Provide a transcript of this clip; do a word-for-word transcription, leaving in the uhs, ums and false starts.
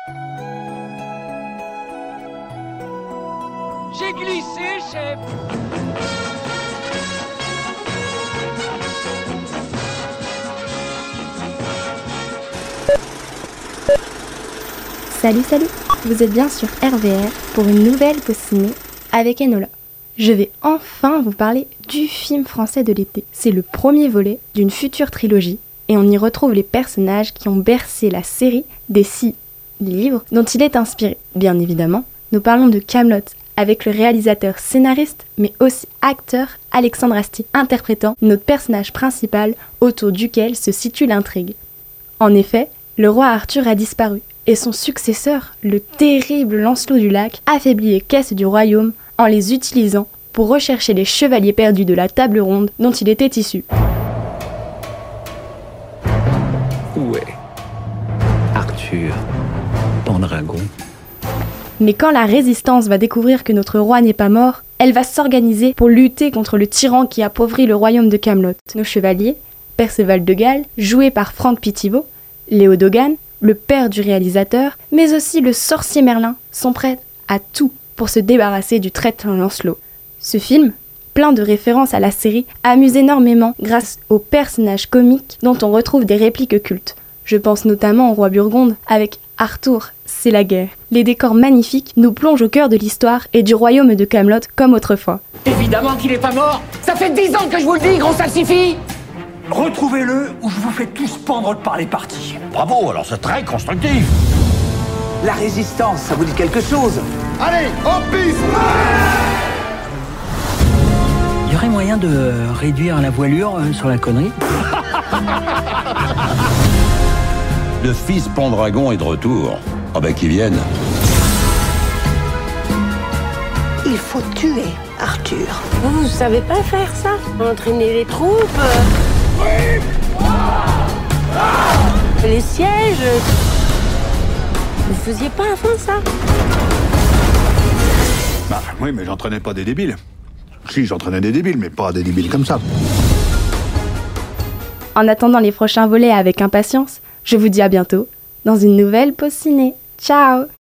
J'ai glissé, chef. Salut, salut. Vous êtes bien sur R V R pour une nouvelle pause ciné avec Enola. Je vais enfin vous parler du film français de l'été. C'est le premier volet d'une future trilogie et on y retrouve les personnages qui ont bercé la série des six livres dont il est inspiré. Bien évidemment, nous parlons de Kaamelott avec le réalisateur scénariste mais aussi acteur Alexandre Astier interprétant notre personnage principal autour duquel se situe l'intrigue. En effet, le roi Arthur a disparu et son successeur, le terrible Lancelot du Lac, affaiblit les caisses du royaume en les utilisant pour rechercher les chevaliers perdus de la table ronde dont il était issu. Où est Arthur Pendragon? Mais quand la résistance va découvrir que notre roi n'est pas mort, elle va s'organiser pour lutter contre le tyran qui appauvrit le royaume de Kaamelott. Nos chevaliers, Perceval de Galles, joué par Franck Pittiveau, Léo Dogan, le père du réalisateur, mais aussi le sorcier Merlin, sont prêts à tout pour se débarrasser du traître Lancelot. Ce film, plein de références à la série, amuse énormément grâce aux personnages comiques dont on retrouve des répliques cultes. Je pense notamment au roi Burgonde avec Arthur, c'est la guerre. Les décors magnifiques nous plongent au cœur de l'histoire et du royaume de Kaamelott comme autrefois. Évidemment qu'il est pas mort. Ça fait dix ans que je vous le dis, gros salsifis. Retrouvez-le ou je vous fais tous pendre par les parties. Bravo, alors c'est très constructif. La résistance, ça vous dit quelque chose? Allez, en piste. Il y aurait moyen de réduire la voilure euh, sur la connerie? Le fils Pendragon est de retour. Ah bah qu'il vienne. Il faut tuer Arthur. Vous, vous savez pas faire ça? Entraîner les troupes, Oui. les sièges. Vous faisiez pas avant ça? Bah oui, mais j'entraînais pas des débiles. Si, j'entraînais des débiles, mais pas des débiles comme ça. En attendant les prochains volets avec impatience, je vous dis à bientôt dans une nouvelle pause ciné. Ciao!